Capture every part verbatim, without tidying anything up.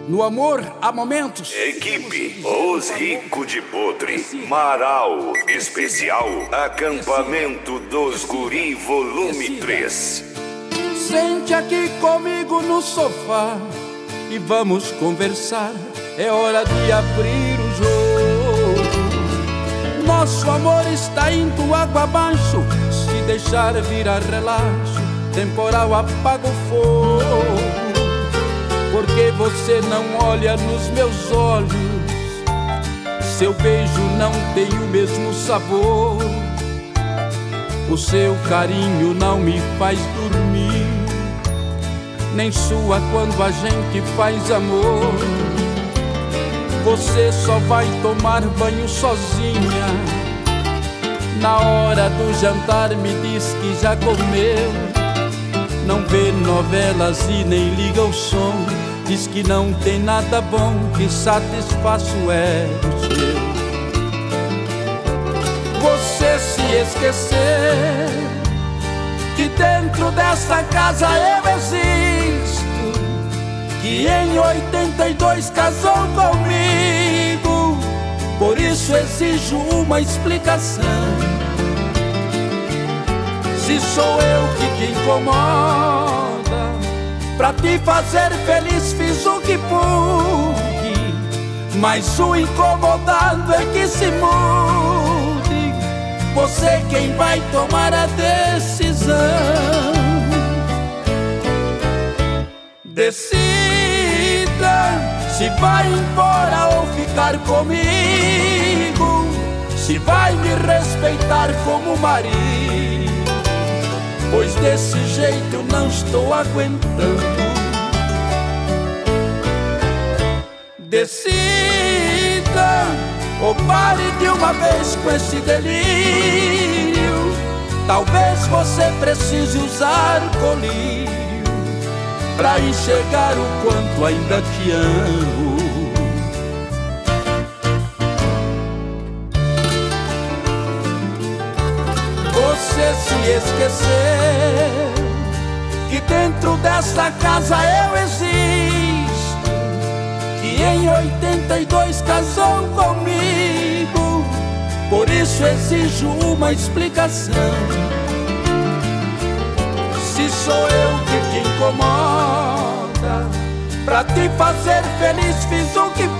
No amor há momentos. Equipe Os Rico de Podre, Marau Especial, Acampamento dos Guri Volume três. Sente aqui comigo no sofá e vamos conversar. É hora de abrir o jogo. Nosso amor está indo água abaixo. Se deixar virar relaxo, temporal apaga o fogo. Porque você não olha nos meus olhos, seu beijo não tem o mesmo sabor. O seu carinho não me faz dormir, nem sua quando a gente faz amor. Você só vai tomar banho sozinha. Na hora do jantar me diz que já comeu. Não vê novelas e nem liga o som. Diz que não tem nada bom que satisfaça o ego seu. Você se esquecer que dentro dessa casa eu existo, que em oitenta e dois casou comigo. Por isso exijo uma explicação. Se sou eu que te incomoda, pra te fazer feliz fiz o que pude, mas o incomodado é que se mude. Você quem vai tomar a decisão. Decida se vai embora ou ficar comigo, se vai me respeitar como marido, pois desse jeito eu não estou aguentando. Decida ou pare de uma vez com esse delírio. Talvez você precise usar colírio pra enxergar o quanto ainda te amo. Você se esquecer que dentro desta casa eu existo, que em oitenta e dois casou comigo. Por isso exijo uma explicação. Se sou eu que te incomoda, pra te fazer feliz fiz o que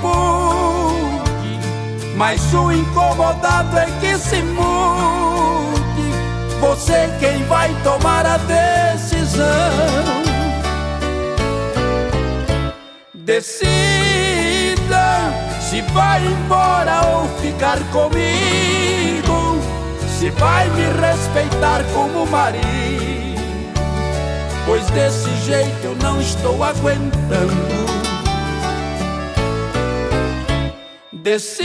pude, mas o incomodado é que se mude. Você quem vai tomar a decisão. Decida se vai embora ou ficar comigo, se vai me respeitar como marido, pois desse jeito eu não estou aguentando. Decida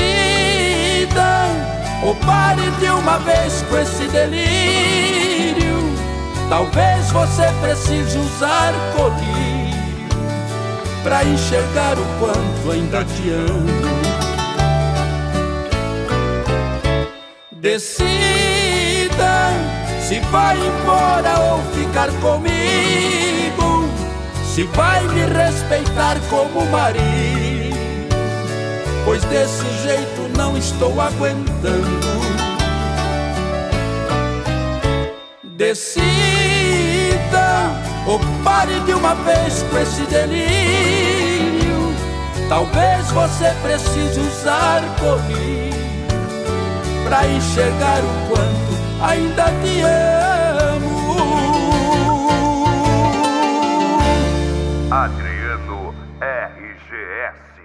ou pare de uma vez com esse delírio. Talvez você precise usar colírio pra enxergar o quanto ainda te amo. Decida se vai embora ou ficar comigo, se vai me respeitar como marido, pois desse jeito não estou aguentando. Decida ou pare de uma vez com esse delírio. Talvez você precise usar colírio pra enxergar o quanto ainda te amo. Adriano R G S